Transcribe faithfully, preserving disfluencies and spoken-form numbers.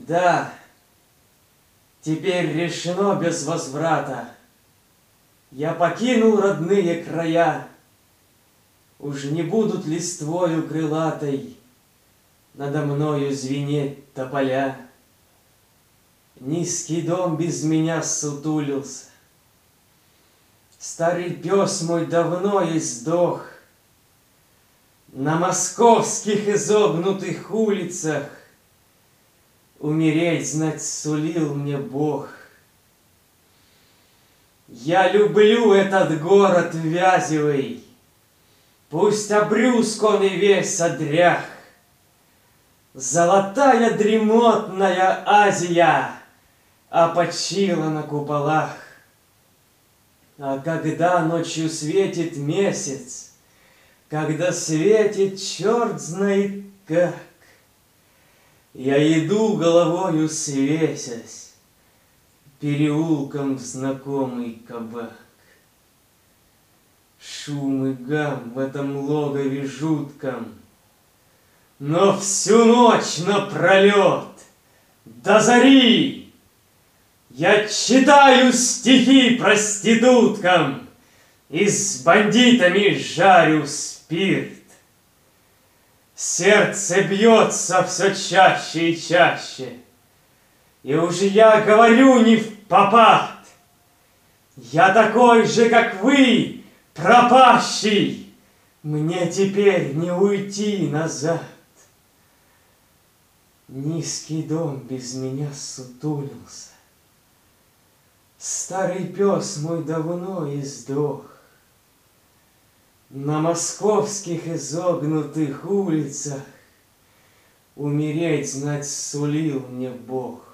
Да, теперь решено без возврата. Я покинул родные края. Уж не будут листвою крылатой надо мною звенеть тополя. Низкий дом без меня сутулился. Старый пес мой давно издох. На московских изогнутых улицах умереть, знать, сулил мне Бог. Я люблю этот город Вязевый, пусть обрюзг он и весь одрях. Золотая дремотная Азия опочила на куполах. А когда ночью светит месяц, когда светит черт знает как, я иду головою свесясь переулком в знакомый кабак. Шум и гам в этом логове жутком, но всю ночь напролет до зари я читаю стихи проституткам и с бандитами жарю спирт. Сердце бьется все чаще и чаще, и уж я говорю не впопад. Я такой же, как вы, пропащий, мне теперь не уйти назад. Низкий дом без меня сутулился. Старый пес мой давно издох. На московских изогнутых улицах умереть, знать, сулил мне Бог.